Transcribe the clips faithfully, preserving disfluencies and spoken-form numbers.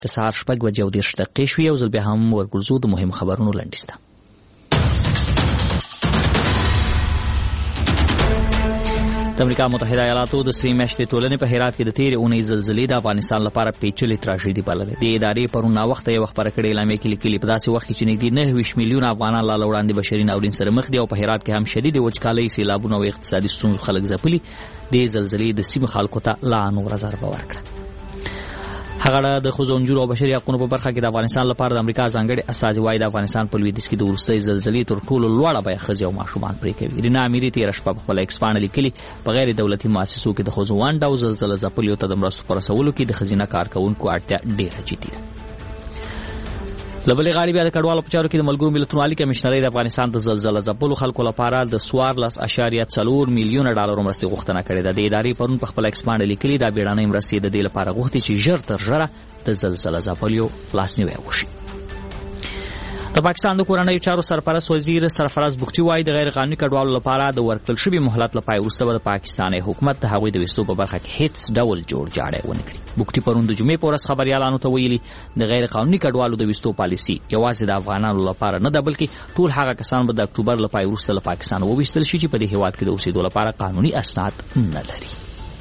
د سهار شپږ بجې او دېرش دقیقې شوې. یو ځل بیا هم ورګرځو د مهم خبرونو لنډیز ته. د امریکا متحده ایالاتو د سې میاشتې ټولنې په هرات کې د تېرې اونۍ زلزلې د افغانستان لپاره پیچلې تراژیدي بللې. د ادارې پرون ناوخته یوه خپره کړې اعلامیه کې لیکلي په داسې وخت کې چې نږدې نهه ویشت میلیونه افغانان لا له وړاندې بشري ناورین سره مخ دي او په هرات کې هم شدید وچکالۍ، سیلابونه او اقتصادي ستونزو خلک ځپلي، د زلزلې د سیمې خلکو ته لا نوره ضربه ورکړه. هغه د ښځو نجونو او بشري حقونو په برخه کې د افغانستان لپاره د امریکا ځانګړي استازي وایي د افغانستان په لویدیځ کې د وروستۍ زلزلې تر ټولو لوړه بیه ښځې او ماشومان پرې کوي. رینا امیري تېره شپه په خپله ایکس پاڼه لیکلي په غیر دولتي مؤسسو کې د ښځو ونډه او زلزله ځپلیو ته د مرستو په رسولو کې د ښځینه کارکوونکو اړتیا ډېره جدي ده. له بلې غاړې بیا د کډوالو په چارو کې د ملګرو ملتونو عالي کمیشنرۍ د افغانستان د زلزله ځپلو خلکو لپاره د څوارلس اعشاریه څلور میلیونه ډالرو مرستې غوښتنه کړې ده. د ادارې پرون په خپله ایکس پاڼه لیکلي دا بیړنۍ مرستې د دې لپاره غوښتي چې ژر تر ژره د زلزله ځپلیو لاسنیوی وشي. د پاکستان د کورنیو چارو سرپرست وزیر سرفراز بگچي وایي د غیر قانوني کډوالو لپاره د ورکړل شوي مهلت له پای وروسته به د پاکستاني حکومت د هغوی د ویستو په برخه کې هیڅ ډول جوړ جاړی ونه کړي. بگچي پرون د جمعې په ورځ خبریالانو ته ویلي د غیر قانوني کډوالو د ویستو پالیسي یوازې د افغانانو لپاره نه ده بلکې ټول هغه کسان به د اکتوبر له پای وروسته له پاکستان وویستل شي چې په دې هیواد کې د اوسېدو لپاره قانوني اسناد نه لري.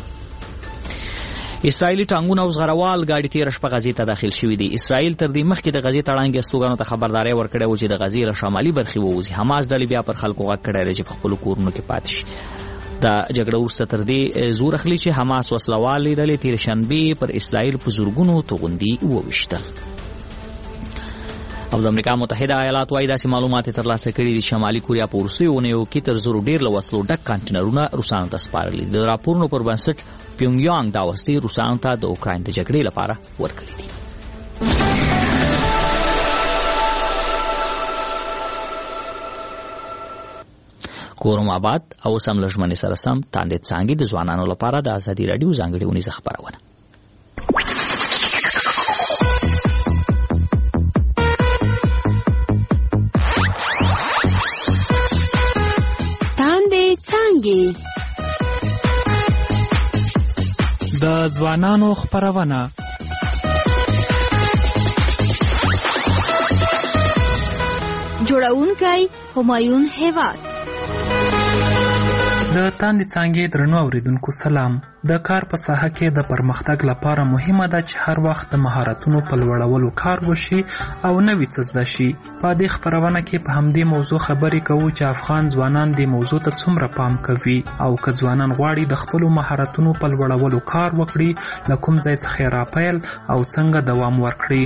اسرائیلي ټانګونه او زغروال ګاډي تېره شپه غزې ته داخل شوي دي. اسرائیل تر دې مخکې د غزې تړانګې استوګانو ته خبرداری ورکړی و چې د غزې له شمالي برخې ووځي. حماس ډلې بیا پر خلکو غږ کړی دی چې په خپلو کورونو کې پاتې شي. د جګړه وروسته تر دې زور اخلي چې حماس وسلوالې ډلې تېرې شنبې پر اسرائیل په زورګونو توغندي وویشتل. او د امریکا متحده ایالات وايي داسې معلومات ترلاسه کړي دي شمالي کوریا په وروستیو اونیو کې تر زرو ډېر له وسلو ډک کانټینرونه روسانو ته سپارلي. د راپورونو پر بنسټ پیونګیانګ دا وسلې روسانو ته د اوکراین د جګړې لپاره ورکړي دي. کورم آباد او سم لژمنې سره سم تاندې څانګې د ځوانانو لپاره د ازادي راډیو ځانګړې اونیزه خپرونه. د ځوانانو خپرونه جوړونکی همایون هیواد. د تاندې څانګې درنو اوریدونکو سلام. د کار په ساحه کې د پرمختګ لپاره مهمه ده چې هر وخت د مهارتونو په لوړولو کار وشي او نوي څه زده شي. په دې خپرونه کې په همدې موضوع خبرې کوو چې افغان ځوانان دې موضوع ته څومره پام کوي او که ځوانان غواړي د خپلو مهارتونو په لوړولو کار وکړي له کوم ځای څخه یې راپیل او څنګه دوام ورکړي.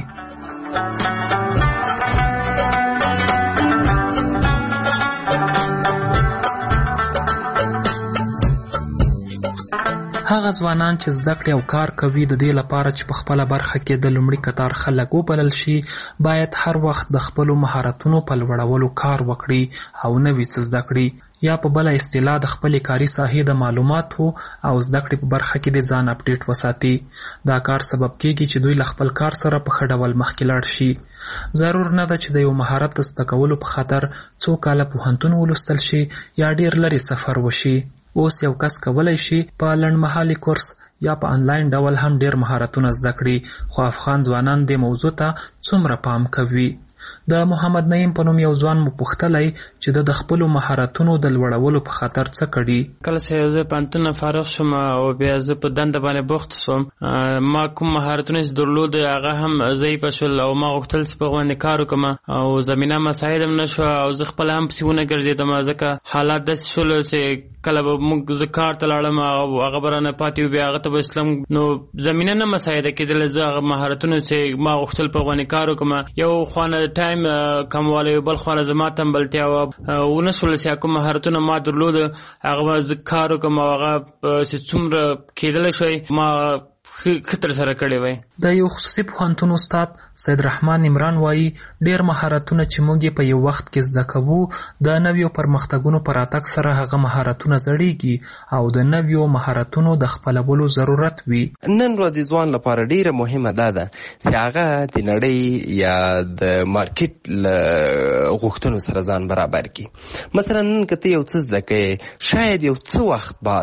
هغه ځوانان چې زده کړې او کار کوي د دې لپاره چې په خپله برخه کې د لومړي کتار خلک وبلل شي باید هر وخت د خپلو مهارتونو په لوړولو کار وکړي او نوي څه زده کړي یا په بله اصطلاح د خپلې کاري ساحې د معلوماتو او زده کړې په برخه کې د ځان اپډیټ وساتي. دا کار سبب کېږي چې دوی له خپل کار سره په ښه ډول مخکې لاړ شي. ضرور نه ده چې د یو مهارت د زده کولو په خاطر څو کاله پوهنتون ولوستل شي یا ډېر لرې سفر وشي. اوس یو کس کولی شي په لنډمهالي کورس یا په انلاین ډول هم ډېر مهارتونه زده کړي. خو افغان ځوانان دې موضوع ته څومره پام کوي؟ د محمد نعیم په نوم یو ځوان مو پوښتلی چې د خپلو مهارتونو د لوړولو په خاطر څه کړي. کله چې زه پوهنتون نه فارغ شوم او بیا زه په دنده باندې بوخت شوم، ما کوم مهارتونه چې درلود هغه هم ضعیفه شول او ما غوښتل چې په هغو باندې کار وکړم او زمینه مساعد هم نه شوه او زه خپله هم پسې ونه ګرځېدم ځکه حالات داسې شول چې کله به موږ زه کار ته لاړم او هغه به رانه پاتې و بیا هغه ته به اسلم نو زمینه نه مساعده کېدله. زه هغه مهارتونه چې ما غوښتل په هغو باندې کار وکړم یو خوانه ټایم کموالی بل خوانه زما تنبلتیا وه ونه شول چې کوم مهارتونه ما درلود هغه به زه کار وکړم او هغه چې څومره کېدلی شوی ما ښه ترسره کړی وی. د یو خصوصي پوهنتون استاد سید رحمان عمران وایي ډېر مهارتونه چې موږ یې په یو وخت کې زده کوو د نویو پرمختګونو په راتګ سره هغه مهارتونه زړېږي او د نویو مهارتونو د خپلولو ضرورت وي. نن ورځې ځوان لپاره ډېره مهمه دا ده چې هغه د نړۍ یا د مارکیټ له غوښتنو سره ځان برابر کړي. مثلا نن که ته یو څه زده کوې شاید یو څه وخت بعد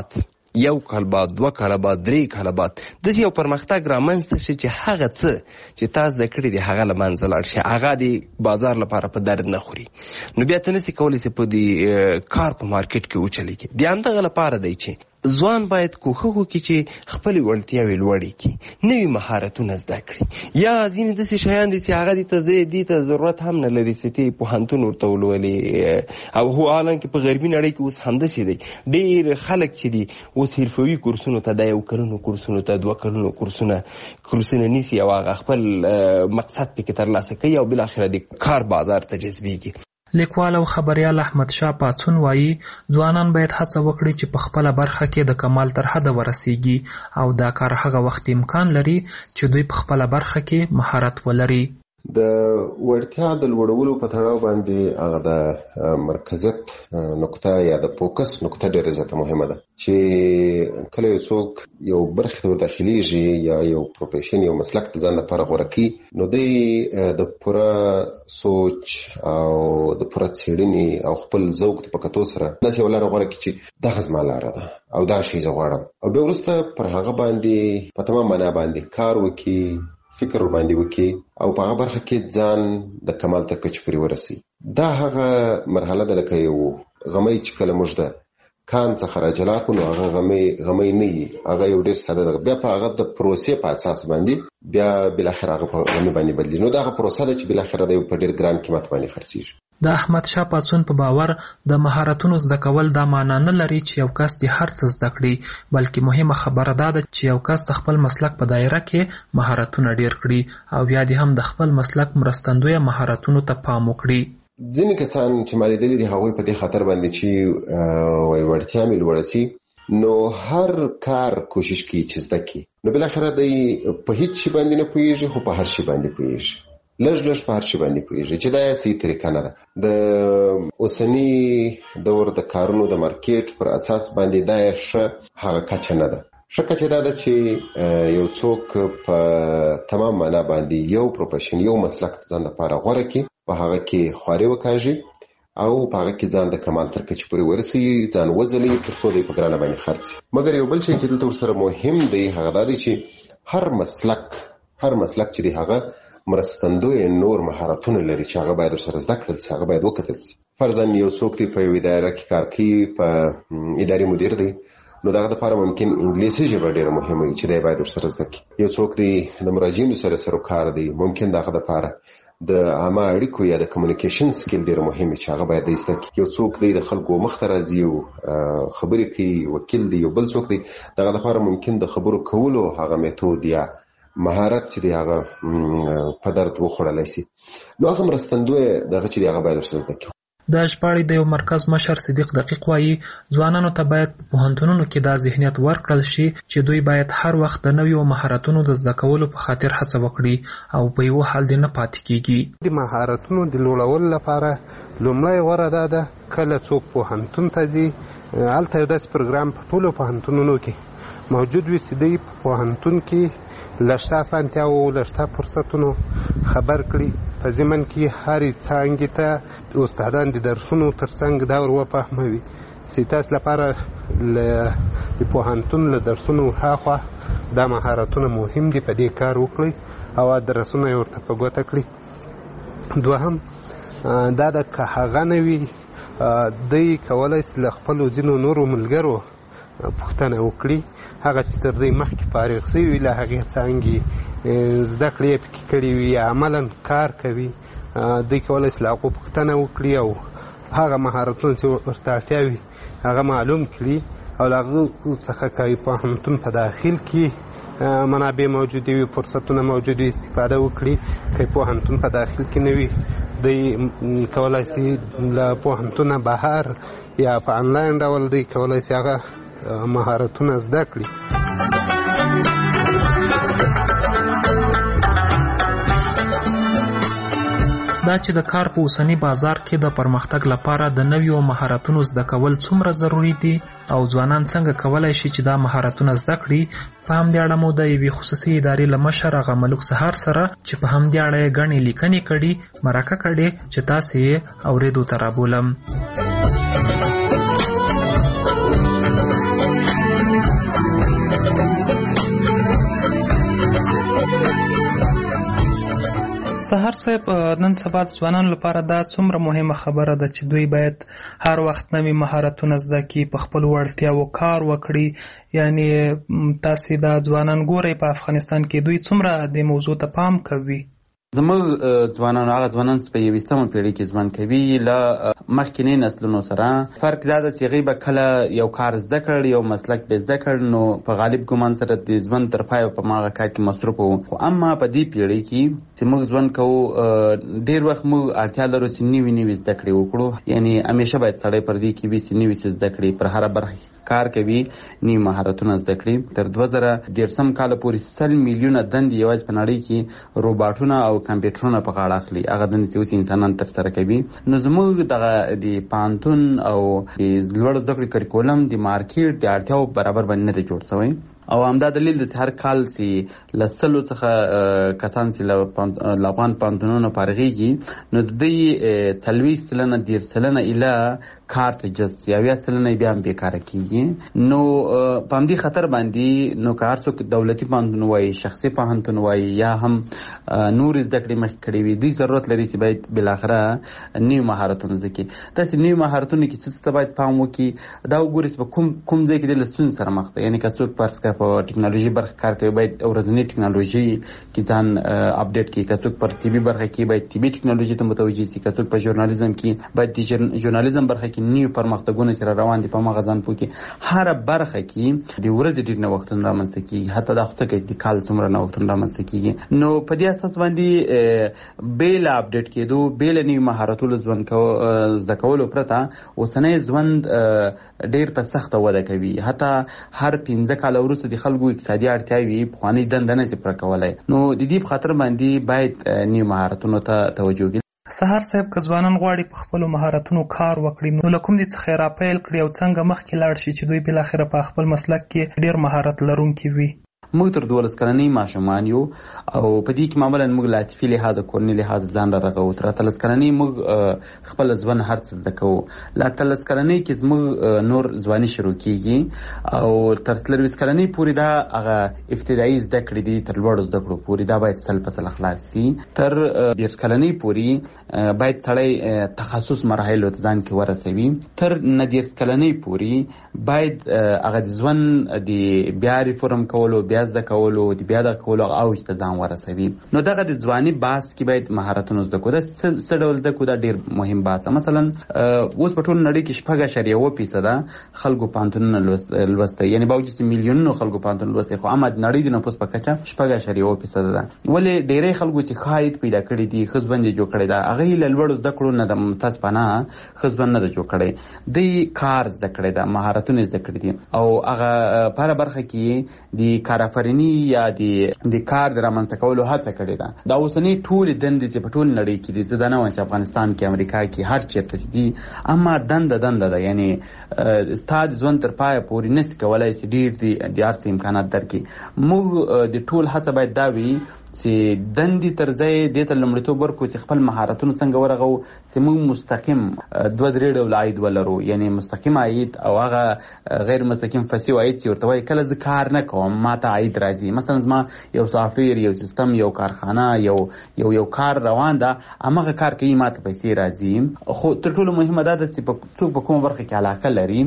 یو کال بعد دوه کاله بعد درې کاله بعد داسې یو پرمختګ رامنځته شي چې هغه څه چې تا زده کړي دي هغه له منځه لاړ شي، هغه د بازار لپاره په درد نه خوري، نو بیا ته نسي کولی چې په دې کار په مارکیټ کې وچلېږي. د همدغه لپاره دی چې ځوان باید کوښښ وکړي چې خپلې وړتیاوې لوړې کړي، نوي مهارتونه زده کړي. یا ځینې داسې شیان دي چې هغه دې ته دې ته ضرورت هم نه لري چې ته یې پوهنتون ورته ولولې، او هو حالانکې په غربي نړۍ کې اوس همداسې دی. ډېر خلک چې دي اوس حرفوي کورسونو ته، د یو کلونو کورسونو ته، دوه کلونو کورسونه کورسونه نیسي او هغه خپل مقصد پکې ترلاسه کوي او بالاخره د کار بازار ته جذبېږي. لیکوال او خبریال احمد شاه پاڅون وایي ځوانان باید هڅه وکړي چې په خپله برخه کې د کمال تر حده ورسیږي او دا کار هغه وخت امکان لري چې دوی په خپله برخه کې مهارت ولري. د وړتیا د لوړولو په تړاو باندې هغه د مرکزیت نقطه یا د فوکس نقطه ډېره زیاته مهمه ده چې کله یو څوک یو برخې ته وداخلیږي یا یو پروفیشن یو مسلک د ځان لپاره غوره کړي، نو دی د پوره سوچ او د پوره څېړنې او خپل ذوق په کتو سره داسې یوه لاره غوره کړي چې دغه زما لاره ده او دا شی زه غواړم، او بیا وروسته پر هغه باندې په تمام معنا باندې کار وکړي، فکر باندې وکړي او په هغه برخه کې ځان د کمال تر کچې پورې ورسي. دا هغه مرحله ده لکه یو غمی چې کله موږ د کان څخه راجلا کړو نو هغه غمی غمی نه وي، هغه یو ډېر ساده ده، بیا په هغه د پروسې په اساس باندې بیا بالاخره هغه په غمی باندې بدلېږي. نو دا هغه پروسه ده چې بالاخره د یو په ډېر ګران قیمت باندې خرڅېږي. د احمد شاه پاڅون په باور د مهارتونو زده کول دا معنا نه لري چې یو کس دې هر څه زده کړي، بلکې مهمه خبره دا ده چې یو کس د خپل مسلک په دایره کې مهارتونه ډیر کړي او بیا دې هم د خپل مسلک مرستندویه مهارتونو ته پام وکړي. ځینې کسان چې ما لیدلي دي هغوی په دې خاطر باندې چې وایي وړتیا مې لوړه سي نو هر کار کوشش کوي چې زده کړي، نو بالاخره دی په هیڅ شي باندې نه پوهېږي خو په هر شي باندې پوهېږي، لږ لږ په هر شي باندې پوهېږي چې دا صحیح طریقه نه ده. د اوسني دور د کارونو د مارکیټ پر اساس باندې دا یې ښه هغه کچه نه ده. ښه کچه دا ده چې یو څوک په تمام معنا باندې یو پروفیشن یو مسلک ځان لپاره غوره کړي، په هغه کې خواري وکاږي او په هغه کې ځان د کمال تر کچې پورې ورسوي، ځان وځلوي تر څو دی په ګرانه باندې خرڅ. مګر یو بل شی چې دلته ورسره مهم دی هغه دا دی چې هر مسلک هر مسلک چې دی هغه مرستندوی نور مهارتونه لري چې هغه باید ورسره زده کړل شي، هغه باید وکتل شي. فرضاً یو څوک دی په یوه اداره کې کار کوي، په اداري مدیر دی، نو دغه دپاره ممکن انګلیسي ژبه ډېره مهمه وي چې دی باید ورسره زده کړي. یو څوک دی د مراجعینو سره سروکار دی، ممکن دغه دپاره د عامه اړیکو یا د کمیونیکیشن سکیل ډېر مهم وي چې هغه باید دی زده کړي. یو څوک دی د خلکو مخ ته راځي او خبرې کوي، وکیل دی. یو بل څوک دی دغه دپاره ممکن د خبرو کولو هغه میتود یا مهارت چې دی هغه په درد وخوړلی سي، نو هغه مرستندوی دغه چې دی هغه باید ورسره زده کړي. د ژباړې د یو مرکز مشر صدیق دقیق وایي ځوانانو ته باید په پوهنتونونو کې دا ذهنیت ورکړل شي چې دوی باید هر وخت د نویو مهارتونو د زده کولو په خاطر هڅه وکړي او په یو حال دې نه پاتې کیږي. د مهارتونو د لوړولو لپاره لومړی غوره دا ده کله څوک پوهنتون ته ځي هلته یو داسې پروګرام په ټولو پوهنتونونو کې موجود وي چې دوی په پوهنتون کې لږ اسانتیاوو لږ فرصتونو خبر کړي، په ضمن کې هرې څانګې ته استادان د درسونو تر څنګ دا ور وفهموي چې تاسو لپاره د پوهنتون له درسونو هاخوا دا مهارتونه مهم دي، په دې کار وکړئ او ادرسونه یې ورته په ګوته کړي. دوهم دا ده که هغه نه وي دوی کولی شي له خپلو ځینو نورو ملګرو پوښتنه وکړي، هغه چې تر دوی مخکې فارغ شوي له هغې څانګې زده کړې یې پکې کړي وي یا عملا کار کوي، دوی کولی شي له هغو پوښتنه وکړي او هغه مهارتونه چې ورته اړتیا وي هغه معلوم کړي او له هغو څخه که پوهنتون په داخل کې منابع موجودې وي، فرصتونه موجود وي، استفاده وکړي. که پوهنتون په داخل کې نه وي دوی کولی شي له پوهنتونه بهر یا په انلاین ډول دوی کولی شي هغه مهارتونه زده کړي. دا چې د کار په اوسني بازار کې د پرمختګ لپاره د نویو مهارتونو زده کول څومره ضروری دي او ځوانان څنګه کولی شي چې دا مهارتونه زده کړي، په همدې اړه مو د یوې خصوصي ادارې له مشر هغه ملک سهار سره چې په همدې اړه یې ګڼې لیکنې کړي مرکه کړې چې تاسې یې اورېدو ته رابولم. سهار صاحب، نن سبا ځوانانو لپاره دا څومره مهمه خبره ده چې دوی باید هر وخت نوي مهارتونه زده کړي، په خپل وړتیاو کار وکړي. یعنی تاسې دا ځوانان ګورئ په افغانستان کې دوی څومره د موضوع ته پام کوي؟ زموږ ځوانان هغه ځوانان چې په یویشتمه پیړۍ کې ژوند کوي له مخکینی نسلونو سره فرق دا ده چې هغوی به کله یو کار زده کړ، یو مسلک به زده کړ، نو په غالب ګمان سره د ژوند تر پایه په هماغه کار کې مصروف وو. خو اما په دې پیړۍ کې چې موږ ژوند کوو، ډېر وخت موږ اړتیا لرو چې نوي نوي زده کړې وکړو. یعنی همیشه باید سړی پر دې کې وي چې نوي څه زده کړي، پر هره برخه کار کوي، نوي مهارتونه زده کړي. تر دوه زره دېرشم کاله پورې سل میلیونه دندې یوازې په نړۍ کې روباټونه او کمپیوټرونه په غاړه اخلي، هغه دندې چې اوس انسانان ترسره کوي. نو زموږ دغه د پوهنتون او د لوړو زده کړې کریکولم د مارکیټ د اړتیاوو برابر باندې نه دی جوړ شوی. او همدا دلیل دی چې هر کال چې له سلو څخه کسان چې له افغان پوهنتونونو فارغېږي، نو د دوی څلوېښت سلنه دېرش سلنه ایله کار ته جذب شي، اویا سلنه بیا هم بېکاره کېږي. نو په همدې خطر باندې نو که هر څوک دولتي پوهنتون وایي، شخصي پوهنتون وایي، یا هم نورې زده کړې مخکې کړې وي، دوی ضرورت لري چې باید بالاخره نوي مهارتونه زده کړي. داسې نوي مهارتونه کې څه ته باید پام وکړي، دا وګورئ چې په کوم کوم ځای کې دی له ستونزې سره مخ دی. یعنې که څوک فرض کړه په ټکنالوژي برخه کار کوي، باید ورځنۍ ټکنالوژي کې ځان اپډیټ کړي. که څوک پر طبي برخه کې باید طبي ټکنالوژي ته متوجه شي. که څوک په ژورنالیزم کې باید د ژورنالیزم برخه کې نوي پرمختګونه چې را روان دي په هماغه ځان پوه کړي. هره برخه کې د ورځې ډېر نوښتونه رامنځته کېږي، حتی دا خو څه کوي چې د کال څومره نوښتونه رامنځته کېږي. نو په دې اساس باندې بې له اپډیټ کېدو، بې له نوي مهارتونو ژوند زده کولو پرته اوسنی ژوند ډېر په سخته وده کوي. حتی هر پنځه کاله وروسته د خلکو اقتصادي اړتیاوې پخوانۍ دنده نه شي پوره کولی. نو د دې په خاطر باندې باید نوي مهارتونو ته توجه وکړي. سهار صاحب، که ځوانان غواړي په خپلو مهارتونو کار وکړي، نو له کوم دې څخه یې راپیل کړي او څنګه مخکې لاړ شي چې دوی بالاخره په خپل مسلک کې ډېر مهارت لرونکي وي؟ موږ تر دولس کلنۍ ماشومان یو او په دې کې معمولا موږ له عاطفي لحاظه، کورني لحاظه ځان را رغوو. تر اتلس کلنۍ موږ خپل ژوند هر څه زده کوو. له اتلس کلنۍ کې زموږ نور ځواني شروع کېږي او تر څلرویشت کلنۍ پورې دا هغه ابتدایي زده کړې دي، تر لوړو زده کړو پورې دا باید سل په سل خلاص شي. تر دېرش کلنۍ پورې باید سړی تخصص مرحلو ته ځان کې ورسوي. تر نه دېرش کلنۍ پورې باید هغه د ژوند د بیا ریفورم کولو، بیا زده کولو، د بیا د کولو اوج ته ځان ورسوي. نو دغه د ځواني بحث کې باید مهارتونه زده کړو. دا څه ډول زده کړو؟ دا ډېر مهم بحث ده. مثلا اوس په ټوله نړۍ کې شپږ اعشاریه اووه فیصده خلکو پوهنتونونه لوستی، یعنې باوجود چې میلیونونو خلکو پوهنتون لوستی، خو اما د نړۍ د نفوس په کچه شپږ اعشاریه اووه فیصده ده. ولې ډېری خلکو چې ښه عاید پیدا کړي دي، ښه ژوند یې جوړ کړی ده، هغوی له لوړو زده کړو نه د متاسفانه ښه ژوند نه ده جوړ کړی. دوی کار زده کړی ده، مهارتونه زده کړي دي، او هغه په هره برخه کې د کارآفریني یا د کار د رامنځته کولو هڅه کړې ده. دا اوسنۍ ټولې دندې چې په ټول نړۍ کې دي، زه دا نه وایم چې افغانستان کې، امریکا کې، هر چېرته چې دي، اما دنده دنده ده. یعنې ستا د ژوند تر پایه پورې نسي کولی چې ډېر د هر څه امکانات درکړي. موږ د ټول هڅه باید دا وي چې دندې تر ځای دې ته لومړیتوب ورکړو چې خپل مهارتونه څنګه ورغوو چې موږ مستقیم دوه درې ډوله عاید ولرو. یعنې مستقیم عاید او هغه غیر مستقیم فسیو عاید چې ورته وایي کله زه کار نه کوم ما ته عاید راځي. مثلا زما یو سافټویر، یو سیستم، یو کارخانه، یو یو یو کار روان ده، هماغه کار کوي، ما ته پیسې راځي. خو تر ټولو مهمه دا ده چې څوک په کومه برخه کې علاقه لري.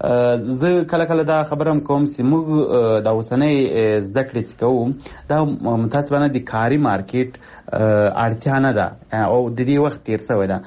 زه کله کله دا خبره هم کوم چې موږ دا اوسنۍ زده کړې چې کوو دا متاسفانه د کاري مارکیټ اړتیا نه ده او د دې وخت تیر شوی ده.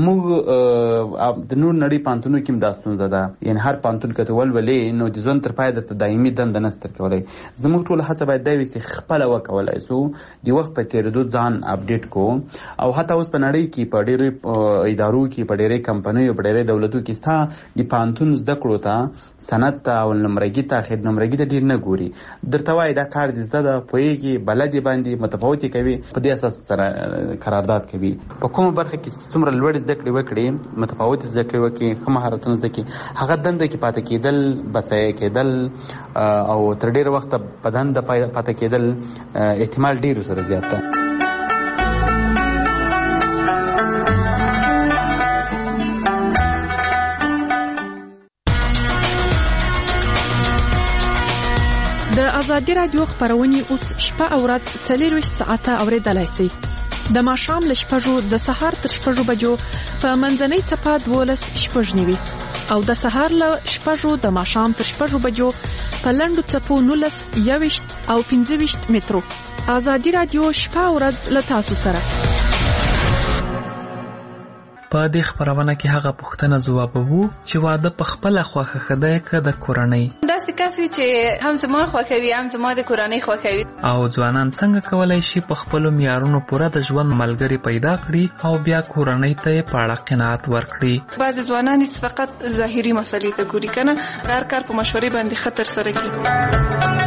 موږ د نور نړۍ پوهنتونونو کې هم دا ستونزه ده. یعنې هر پوهنتون که ته ولولې نو د ژوند تر پایه درته دایمي دنده نه ستر کولی. زموږ ټوله هڅه باید دا وي چې خپله وکولی سو د وخت په تېرېدو ځان اپډیټ کړو. او حتی اوس په نړۍ کې په ډېرو ادارو کې، په ډېرې کمپنیو، په ډېرې دولتو کې ستا د پوهنتون زده کړو ته، سند ته او نمرګي ته، خیر نمرګي ته ډېر نه ګوري. درته وایي دا کار دې زده ده، پوهېږي، بلد یې باندې متفاوتې کوي، په دې اساس سره قرارداد کوي. په کومه برخه کې څومره لوړې زده کړې وکړي، متفاوتې زده کړې وکړي، ښه مهارتونه زده کړي، هغه دنده کې پاتې کېدل، بسایه کېدل او تر ډېره وخته په دنده پاتې کېدل احتمال ډېر سره زیات ده. د ازادي راډیو خبرونه اوس شپه او ورځ څلور ساعته اوریدلای شئ. د ماښام له شپږو د سهار تر شپږو بجو په منځنۍ څپه دولس شپږ نوي او د سهار له شپږو د ماښام تر شپږو بجو په لنډو څپو نولس یوویشت او پنځه ویشت مترو. ازادي راډیو شپه او ورځ له تاسو سره. په دې خبرونه کې هغه پوښتنه ځوابوو چې واده په خپله خوښه ښه دی که د کورنۍ. داسې کس وي چې هم زما خوښوي هم زما د کورنۍ خوښوي. او ځوانان څنګه کولی شي په خپلو معیارونو پوره د ژوند ملګري پیدا کړي او بیا کورنۍ ته یې په اړه قناعت ورکړي. بعضې ځوانان یې فقط ظاهري مسلې ته ګوري که نه، هر کار په مشورې باندې ښه ترسره کړي.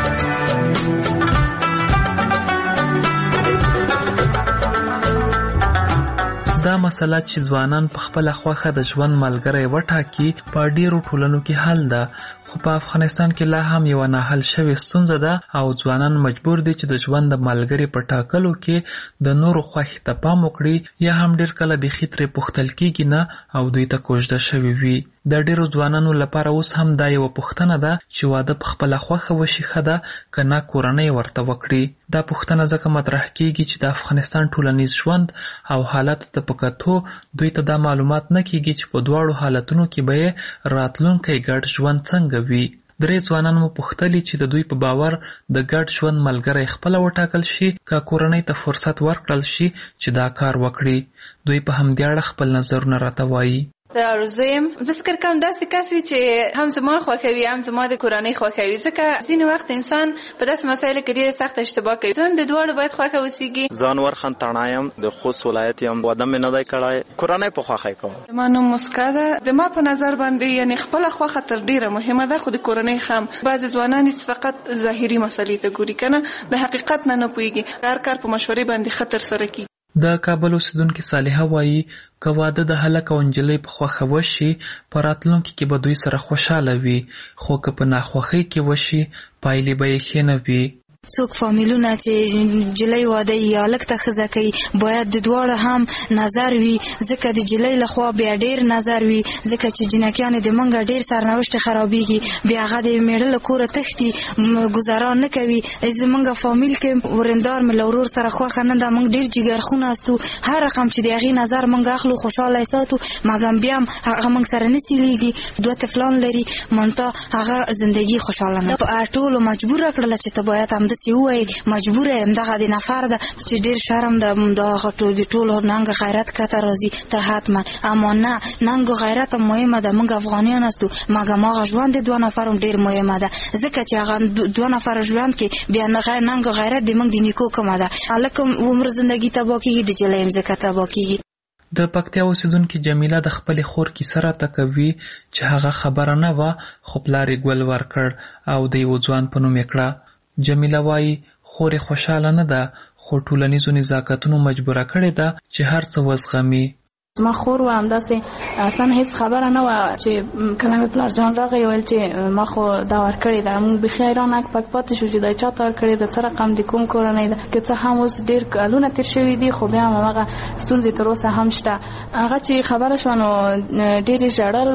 دا مسله چې ځوانان په خپله خوښه د ژوند ملګری وټاکي په ډیرو ټولنو کې حل ده، خو په افغانستان کې لا هم یوه ناحل شوې ستونزه ده او ځوانان مجبور دي چې د ژوند د ملګري په ټاکلو کې د نورو خوښې ته پام وکړي، یا هم ډیر کله بیخي ترې پوښتل کېږي نه او دوی ته کوژده شوي وي. د ډیرو ځوانانو لپاره اوس هم دا یوه پوښتنه ده چې واده په خپله خوښه وشي ښه ده که نه کورنۍ ورته وکړي. دا پوښتنه ځکه مطرح کېږي چې د افغانستان ټولنیز ژوند او حالاتو ته په کتو دوی ته دا معلومات نه کېږي چې په دواړو حالتونو کې به یې راتلونکی ګډ ژوند څنګه وي. درې ځوانان مو پوښتلي چې د دوی په باور د ګډ ژوند ملګری خپله وټاکل شي که کورنۍ ته فرصت ورکړل شي چې دا کار وکړي. دوی په همدې اړه خپل نظرونه راته وایي. د ارزویم زه فکر کوم داسې کس وي چې هم زما خوښوي هم زما د کورنۍ خوښوي، ځکه ځینې وخت انسان په داسې مسایلو کې ډېره سخته اشتباه کوي. زه هم د دواړو باید خوښه اوسېږي. زه انور خان تڼا یم، د خوست ولایت یم. واده مې نه دی کړی، کورنۍ په خوښه کوم. زما نوم مسکا ده. د ما په نظر باندې یعنې خپله خوښه تر ډېره مهمه ده، خو د کورنۍ هم. بعضې ځوانان یې فقط ظاهري مسلې ته ګوري که نه، د حقیقت نه نه پوهېږي، هر کار په مشورې باندې ښه ترسره کړي. د کابل اوسیدونکې صالحه وایي که واده د هلک او نجلۍ په خوښه وشي په راتلونکي کې به دوی سره خوشحاله وي، خو که په ناخوښۍ کې وشي پایلې به یې ښې نه وي. څوک فامیلونه چې نجلۍ واده یا هلک ته ښځه کوي باید د دواړو هم نظر وي، ځکه د نجلۍ لخوا بیا ډېر نظر وي، ځکه چې جنکیانې د موږ ډېر سرنوشت خرابېږي، بیا هغه د میړه له کوره تښتي، ګزاران نه کوي. زموږ فامیل کې ورندار مې له ورور سره خوښه نه ده، موږ ډېر جګرخونه استو، هر رقم چې د هغې نظر موږ اخلو خوشحاله یې ساتو، مګر بیا هم هغه موږ سره نه سیلیږي. دوه طفلان لري، منتها هغه زندګي خوشحاله نه. په ټولو مجبوره کړله چې ته باید هم داسې ووایي، مجبوره یم، دغه د نفر ده چې ډېر شرم ده، د ټولو ننګ غیرت کته راځي ته حتما. اما نه، ننګ غیرت هم مهمه ده، موږ افغانیان استو، مګر هغه ژوند د دوه نفر هم ډېر مهمه ده، ځکه چې هغه دوه نفر ژوند کې بیا ننګ غیرت د موږ د نیکو کمه ده. هلک هم عمر زندګي تباه کېږي، د نجلۍ هم ځکه تباه کېږي. د پکتیا اوسیدونکې جمیله د خپلې خور کیسه راته کوي چې هغه خبره نه وه خو پلار یې ګل ورکړ او د یوه ځوان په نوم یې کړه. جمیله وایي خور یې خوشحاله نه ده خو ټولنیزو نزاکتونو مجبوره کړې ده چې هر څه وزغمي. زما خور و همداسې اصلا هیڅ خبره نه وه چې کله مې پلار جان راغی ویل چې ما خو دا ورکړې ده. موږ بیخي حیران اک پک پاتې شو چې دا چا ته ورکړې ده، څه رقم د کوم کورنۍ ده، که څه هم اوس ډېر کلونه تېر شوي دي خو بیا هم هماغه ستونزې تر اوسه هم شته. هغه چې خبره شوه نو ډېرې ژړل،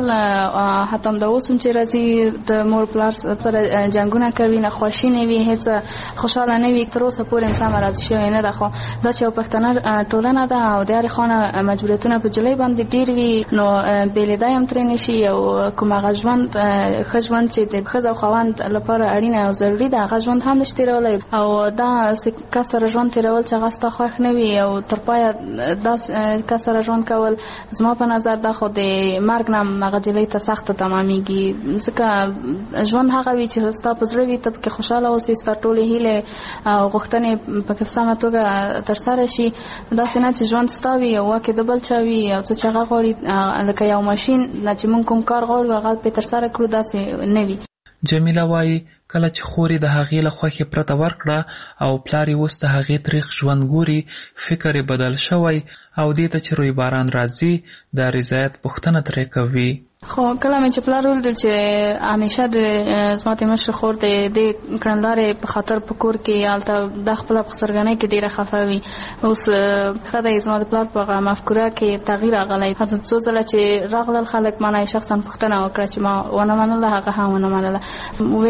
حتی همدا اوس هم چې راځي د مور پلار سره جنګونه کوي، ناخوښي نه وي، هېڅ خوشحاله نه وي، تر اوسه پورې هم سمه راضي شوې نه ده. خو دا چې یو پښتنه ټولنه ده او د هرې خوا نه مجبوریتونه جلۍ باندې ډیر وي، نو بېلېدا هم ترې نشي. او کوم هغه ژوند ښه ژوند چې د ښځه او خاوند لپاره اړینه او ضروري ده هغه ژوند هم نشي تېرولی. او دا کس سره ژوند تېرول چې هغه ستا خوښ نه وي او تر پایه دا کس سره ژوند کول زما په نظر دا خو د مرګ نه هغه جلۍ ته سخته تمامیږي، ځکه ژوند هغه وي چې ستا په زړه وي، ته پکې خوشحاله اوسې، ستا ټولې هیلې او غوښتنې پکې په سمه توګه ترسره شي. داسې نه چې ژوند ستا وي او واکې د بل چا وي او څه چې هغه غواړي لکه یو ماشین نه چې موږ کوم کار غواړو هغه پې ترسره کړو، داسې نه وي. جمیله وایي کله چې خور یې د هغې له خوښې پرته ورکړه او پلار یې اوس د هغې تریخ ژوند ګوري، فکر یې بدل شوی او دې ته چې روی باران راځي د رضایت پوښتنه ترې کوي. خو کله مې چې پلار ولیدل چې همیشه د زما د مشر خور د دې کړندارې په خاطر په کور کې هلته دا خپله په سرګنۍ کې ډېره خفه وي. اوس ښه دی زما د پلار په هغه مفکوره کې تغییر راغلی. حتی څو ځله چې راغلل خلک ما نه یې شخصا پوښتنه وکړه چې ما ونه منله، هغه هم ونه منله. ویې لیدل چې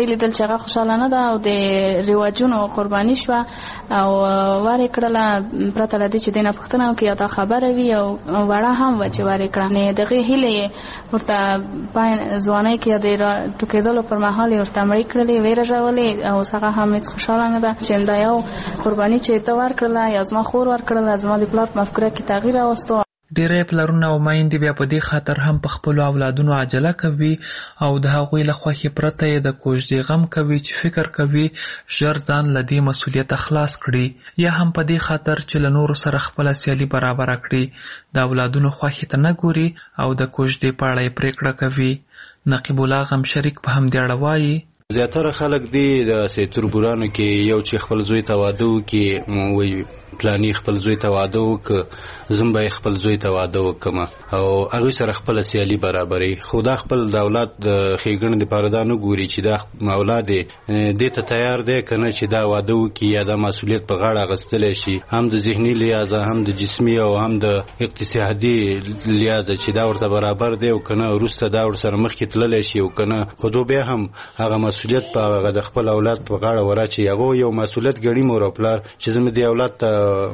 هغه خوشاله نه ده او د رواجونو قرباني شوه او وارې کړله پرته له دې چې دینه پوښتنه وکړي او دا خبره وي او وړه هم وه چې وارې کړه نه دغې هیلې یې ورته په ځوانۍ کې د ټوکېدلو پر مهال یې ورته مړې کړلې ویې رژولې او اوس هغه هم هېڅ خوشحاله نه ده چې دا یو قرباني چې ته ورکړله یا زما خور ورکړله زما د پلار په مفکوره کې تغییر راوستو. ډېری پلرونه او میندې بیا په دې خاطر هم په خپلو اولادونو عجله کوي او د هغوی له خوښې پرته یې د کوژدې غم کوي چې فکر کوي ژر ځان له دې مسؤلیته خلاص کړي یا هم په دې خاطر چې له نورو سره خپله سیالي برابره کړي د اولادونو خوښې ته نه ګوري او د کوژدې په اړه یې پرېکړه کوي. نقیب الله غم شریک په همدې اړه وایي زیاتره خلک دی د تربورانو کې یو چې خپل زوی ته واده وکړي وایي پلاني خپل زوی ته واده وکړه زم به خپل زوی ته واده وکړم او هغوی سره خپله سیالي برابروي خو دا خپل د اولاد د ښېګڼې دپاره دا نه ګوري چې دا اولاد یې دې ته تیار دی که نه چې دا واده وکړي یا دا مسؤلیت په غاړه اخیستلی شي هم د ذهني لحاظه هم د جسمي او هم د اقتصادي لحاظه چې دا ورته برابر دی او که نه وروسته دا ورسره مخکې تللی شي او که نه خو دو بیا هم هغه مسؤلیت په هغه د خپل اولاد په غاړه وراچي هغه یو مسؤلیت ګڼي مور او پلار چې زه مې دې اولاد ته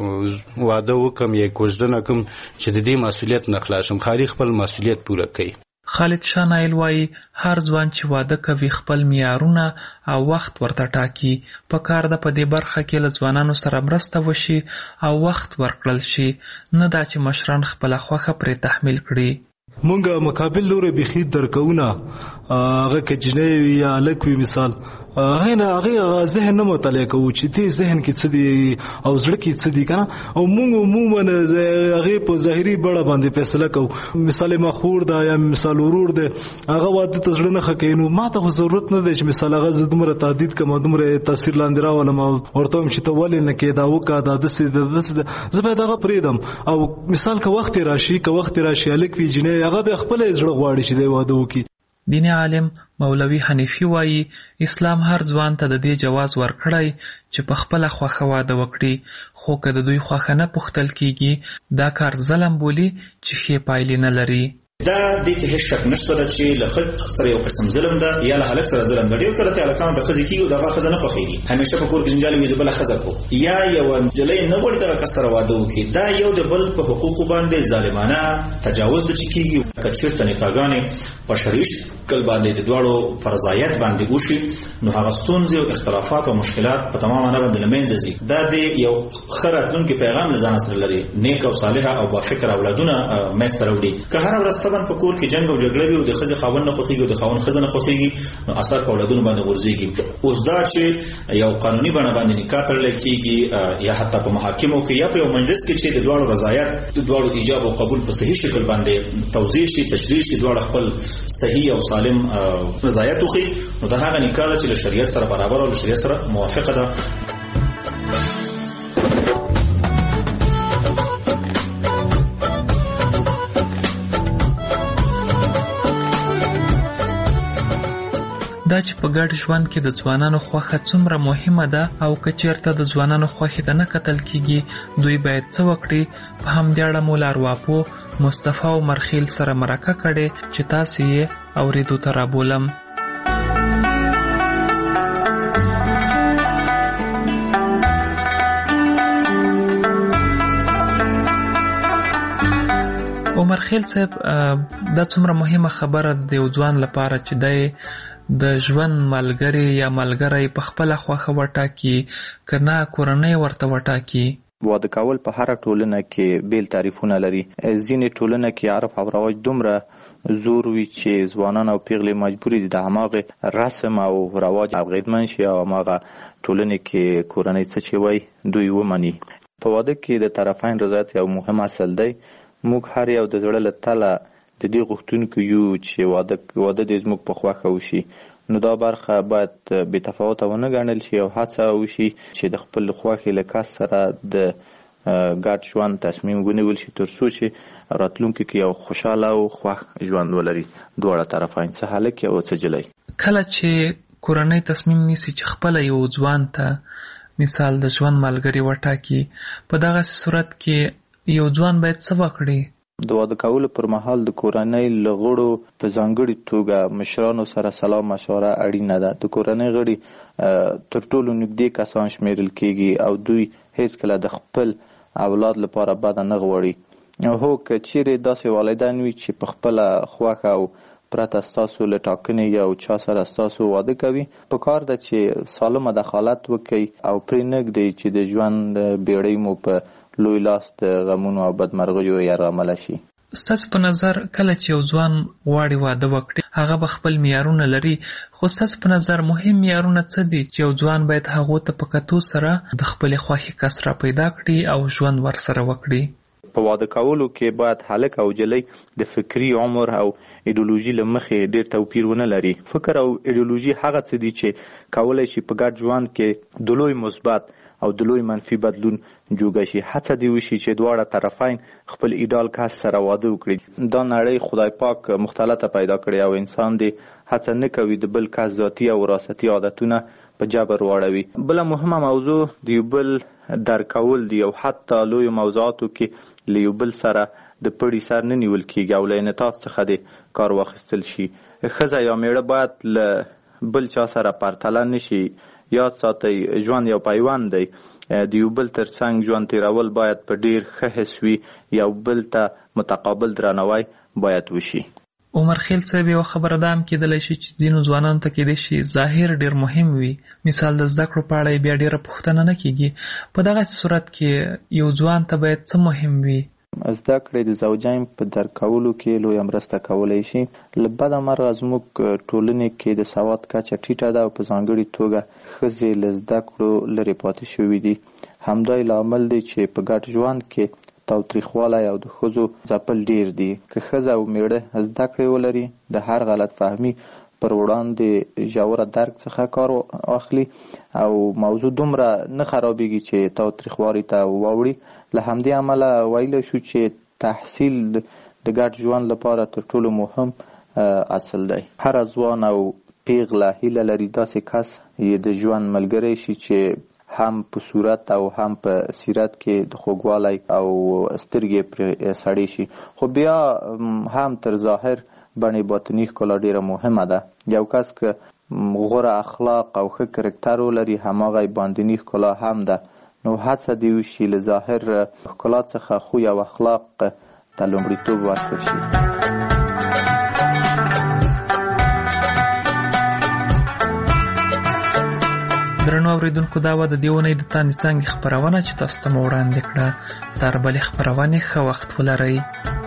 واده وکړم یا کوژده نه کوم چې د دې مسؤلیت نه خلاص شم خالي خپل مسؤلیت پوره کوي. خالد شاه نایل وایي هر ځوان چې واده کوي خپل معیارونه او وخت ورته ټاکي په کار ده په دې برخه کې له ځوانانو سره مرسته وشي او وخت ورکړل شي نه دا چې مشران خپله خوښه پرې تحمیل کړي. مونږ مقابل لوري بخید درکونه هغه کجنې وي یا هلک وي مثال هغه نه هغه ذهن نه مطالعه کوو چې دې ذهن کې څه دي او زړه کې څه دي که نه او مونږ عموما هغې په ظاهري بڼه باندې فیصله کوو مثال ما خور ده یا مثال ورور دی هغه واده ته زړه نه ښه کوي نو ما ته خو ضرورت نه دی چې مثال هغه زه دومره تهدید کړم او دومره تاثیر لاندې راولم او ورته وایم چې ته ولې نه کوې دا وکړه دا داسې ده داسې ده زه باید هغه پرېږدم او مثال که وخت یې راشي که وخت یې راشي هلک وي جینۍ هغه بیا خپله یې زړه غواړي چې دی واده وکړي. دیني عالم مولوي حنیفي وایي اسلام هر ځوان ته د دې جواز ورکړی چې په خپله خوښه واده وکړي خو که د دوی خوښه نه پوښتل کیږي دا کار ظلم بولي چې ښې پایلې نه لري. دا دې کې هیڅ شک نشته چې له ښځې سره یو قسم ظلم ده یا له هلک سره ظلم ده. ډېر کله ته هلکانو د ښځې کېږي او دغه ښځه نه خوښېږي همیشه په کور کې جنجال وي زه بله ښځه کړو یا یوه نجلۍ نه غواړي دغه کس سره واده وکړي دا یو د بل په حقوقو باندې ظالمانه تجاوز ده چې کېږي. که چېرته نکاحګانې په شرعي شکل باندې د دواړو په رضایت باندې وشي نو هغه ستونزې او اختلافات او مشکلات په تمامه نه باندې له منځه ځي. دا د یو ښه راتلونکي پیغام له ځانه سره لري نیک او صالحه او بافکره اولادونه منځته راوړي. که هره ورځ طبعا په کور کې جنګ او جګړه وي او د ښځې خاوند نه خوښېږي او د خاوند ښځه نه خوښېږي نو اثر په اولادونو باندې غورځېږي. اوس دا چې یو قانوني بڼه باندې نکاح تړلی کېږي یا حتی په محاکمو کې یا په یو مجلس کې چې د دواړو رضایت د دواړو ایجاب او قبول په صحیح شکل باندې توضیح شي تشریح شي دواړه خپل صحیح او سالم رضایت وښیي نو دا هغه نکاح ده چې له شریعت سره برابر او له شریعت سره موافقه ده. دا چې په ګډ ژوند کې د ځوانانو خوښه څومره مهمه ده او که چېرته د ځوانانو خوښې ته نه کتل کیږي دوی باید څه وکړي. په همدې اړه مو لارواپو مصطفی او مرخیل سره مرکه کړې چې تاسې یې اورېدو ته رابولم. عمر خیل صاحب دا څومره مهمه خبره د یو ځوان لپاره چې دی د ژوند ملګری یا ملګری په خپله خوښه وټاکي که نه کورنۍ ورته وټاکي. واده کول په هره ټولنه کې بیل تعریفونه لري. ځینې ټولنه کې عرف او رواج دومره زور وي چې ځوانان او پیغلې مجبوري دي د هماغې رسم او رواج اغېزمن شي او هماغه ټولنې کې کورنۍ څه چې وایي دوی ومني. په واده کې د طرفین رضایت یو مهم اصل دی. موږ هر یو د زړه له تله د دې غوښتونکو یو چې واده واده دې زموږ په خوښه وشي نو دا برخه باید بې تفاوته ونه ګڼل شي او هڅه وشي چې د خپل خوښې له کس سره د ګډ ژوند تصمیم ونیول شي تر څو چې راتلونکي کې یو خوشحاله او خوښ ژوند ولري دواړه طرفین څه هلک او څه جلۍ. کله چې کورنۍ تصمیم نیسي چې خپله یو ځوان ته مثال د ژوند ملګری وټاکي په دغسې صورت کې یو ځوان باید څه وکړي؟ د واده کولو پر مهال د کورنۍ له غړو په ځانګړي توګه مشرانو سره سلا مشوره اړینه ده. د کورنۍ غړي تر ټولو نږدې کسان شمیرل کیږي او دوی هیڅکله د خپل اولاد لپاره بد نه غواړي. هو که چیرې داسې والدین وي چې په خپله خوښه او پرته ستاسو له ټاکنې یو چا سره ستاسو واده کوي، په کار ده چې سالمه دخالت وکړي او پرې نږدئ چې د ژوند بیړۍ مو په لوی لاس د غمونو او بدمرغیو یرغمله شي. ستاسو په نظر کله چې یو ځوان غواړي واده وکړي هغه به خپل معیارونه لري، خو ستاسو په نظر مهم معیارونه څه دي چې یو ځوان باید هغو ته په کتو سره د خپلې خوښې کس را پیدا کړي او ژوند ورسره وکړي؟ په واده کولو کې باید هلک او جلۍ د فکری عمر او ایډیولوژي له مخې ډېر توپیر ونه لري. فکر او ایډیولوژي هغه څه دي چې کولی شي په ګډ ژوند کې د لوی مثبت او د لوی منفي بدلون جوګه شي. هڅه دې وشي چې دواړه طرفین خپل ایډال کس سره واده وکړي. دا نړۍ خدای پاک مختلطه پیدا کړې او انسان دې هڅه نه کوي د بل کس ذاتي او وراثتي عادتونه په جبر واړوي. بله مهمه موضوع د یو بل درک کول دي او حتی لویو موضوعاتو کې له یو بل سره د پړي سر نه نیول کېږي او له انعطاف څخه دې کار واخیستل شي. ښځه یا میړه باید له بل چا سره پرتله نه شي. یاد ساتئ ژوند یو پیوند دی. د یو بل تر څنګ ژوند تیرول باید په ډیر ښه حس وي. یو بل ته متقابل درناوی باید وشي. عمر خیل صاحب یو خبره ده هم کېدلی شي چې ځینو ځوانانو ته کېدای شي ظاهر ډېر مهم وي، مثال د زده کړو په اړه بیا ډېره پوښتنه نه کېږي. په دغسې صورت کې یو ځوان ته باید څه مهم وي؟ زده کړې د زوجین په درک کولو کې لویه مرسته کولی شي. له بده مرغه زموږ ټولنې کې د سواد کچه ټیټه ده او په ځانګړي توګه ښځې له زده کړو لرې پاتې شوي دي. همدا یې لامل دی چې په ګډ ژوند کې تاوتریخوالی او د ښځو ځپل ډیر دي. که ښځه او میړه زده کړې ولري د هر غلط فهمي پر وړاندې ژوره درک څخه کار واخلي او موضوع دومره نه خرابېږي چې تاوتریخوالي ته واوړي. له همدې امله ویلی شو چې تحصیل د ګډ ژوند لپاره تر ټولو مهم اصل دی. هر ځوان او پیغله هیله لري داسې کس یې د ژوند ملګری شي چې هم په صورت او هم په سیرت کې د خوږوالی او سترګې پرې سړې شي. خو بیا هم تر ظاهر بڼې باطني ښکلا ډېره مهمه ده. یو کس که غوره اخلاق او ښه کرکټر ولري هماغه یې باطني ښکلا هم ده. نو هڅه دې وشي له ظاهر ښکلا څخه خوی او اخلاق ته لومړیتوب ورکړل شي. درنو اوریدونکو دا وه د دې اونۍ د تاندې څانګې خپرونه چې تاسو ته مو وړاندې کړه. تر بلې خپرونې ښه وخت ولرئ.